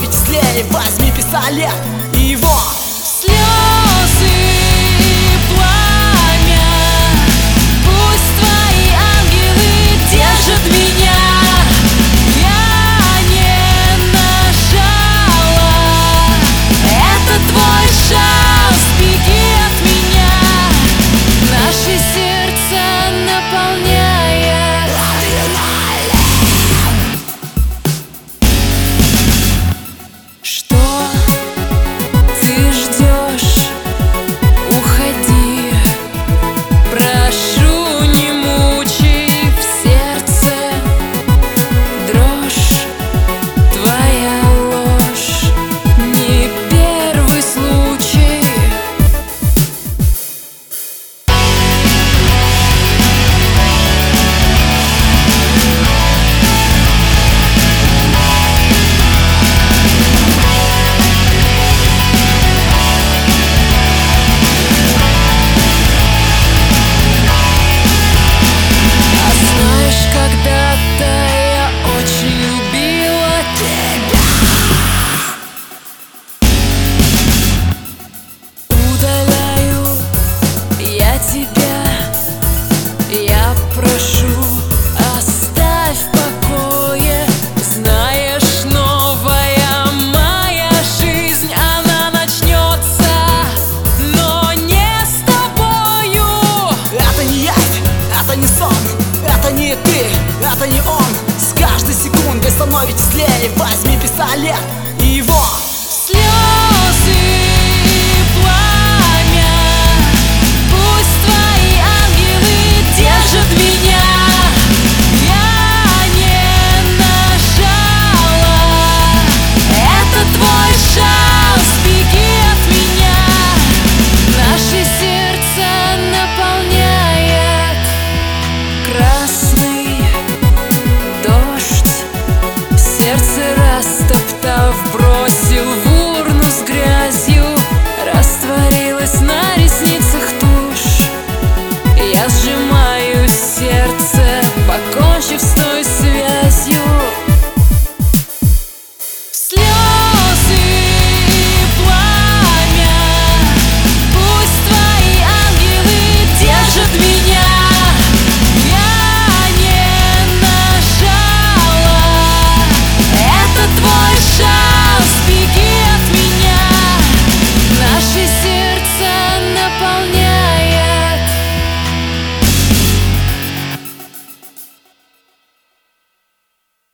становитесь злее, возьми пистолет и его. Слезы, пламя, пусть твои ангелы держат меня. Я не нажала, это твой шанс, беги от меня. Наши сердца наполняет адреналин. Что ты ждешь? Уходи, прошу, не мучай в сердце дрожь. Твоя ложь не первый случай. Когда-то я очень любила тебя. Удаляю я тебя, я прошу, оставь в покое. Знаешь, новая моя жизнь, она начнется, но не с тобою. Это не я, это не сон, это не ты, это не он. С каждой секундой становитесь злее, возьми пистолет и его. Слезы, пламя, пусть твои ангелы держат меня. Я не нажала, это твой шанс, беги от меня. Наши сердца наполняет красный дождь. Сердце растоптав, бросил в урну с грязью, растворилось на ресницах.